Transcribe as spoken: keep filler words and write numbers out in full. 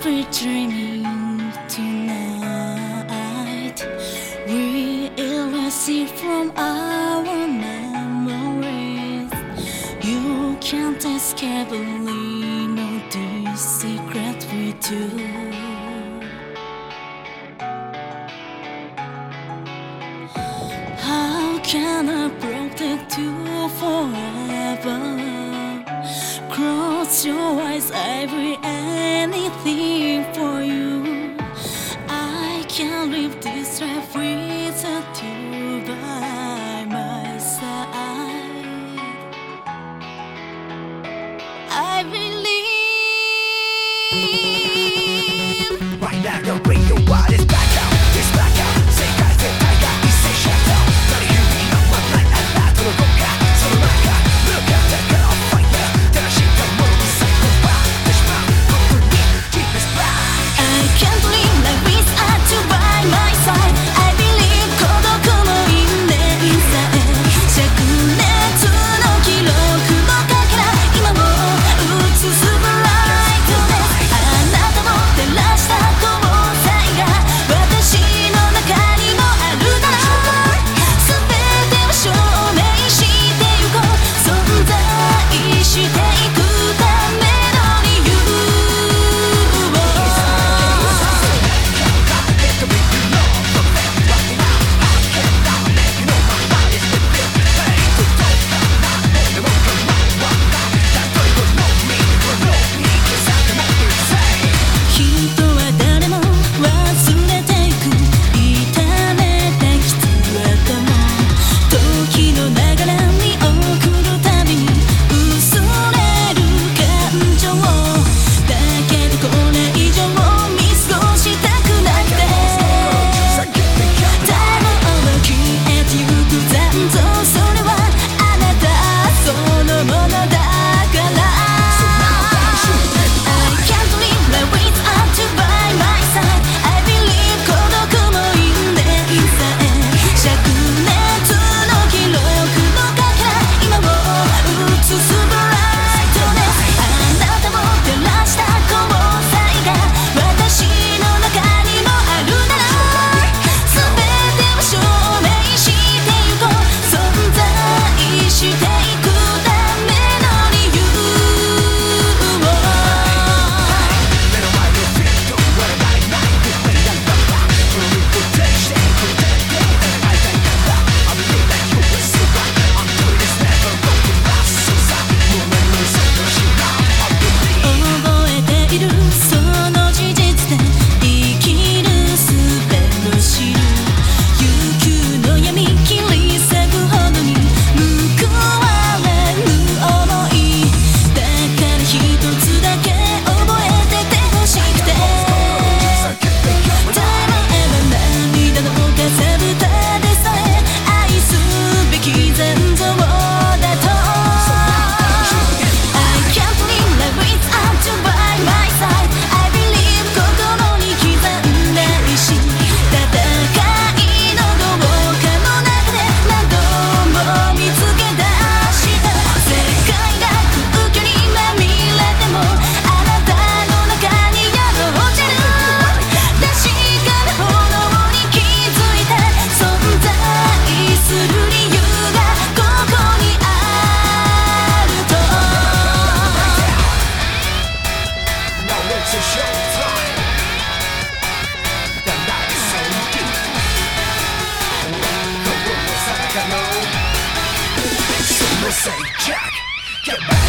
sweet dreaming tonight. We erase it from our memories. You can't escape, only know this secret we do. How can I protect you forever? Close your eyes, I will anything for you. I can't live this life without you by my side. I believe right now the radio what is back out, it's back out. 世界全体が一斉シャットダウン。鳴り響きのまないアラートの動画、その中 Look at the girl on fire。照らしたものに最後はってしまう。本当に Keep us back。 I can't live like without you by my side. I believe 孤独も因縁さえ灼熱の記録のかけら今を映すブライトネス。あなたも照らした光彩が私の中にもあるなら全てを証明してゆこう。存在していくための理由を。人は誰も忘れていく痛めた傷跡も時の流れに送るたびに薄れる感情だけどこれ以上見過ごしたくなくてでも消えてゆく残像それはあなたそのものだから I can't live like without you by my side. I believe 孤独も因縁さえ灼熱の記録のかけら今を映すブライトネス。あなたも照らした光彩が私の中にもあるなら全てを証明してゆこう。存在していくための理由を。 目の前のフィット割れないない不便なままこのリポーテーションこのテンテン戦いたいから I believe that you will survive. I'm doing this never broken glass そうさもう何もそんな知らん I believe 覚えているその事実で生きる術を知る。悠久の闇切り裂くほどに報われぬ想いだから一つだけ覚えててほしくて。たまえば涙のかさぶたでさえ愛すべき残像だと I can't live like without you by my side. I believe 心に刻んだ石戦いのどこかの中で何度も見つけ出した世界が空虚にまみれてもあなたの中に宿ってる確かな炎に気づいて存在する理由がここにあると Now it's a showtime. The night is so deep. Come on, Osaka, no. Someone say Jack, get back.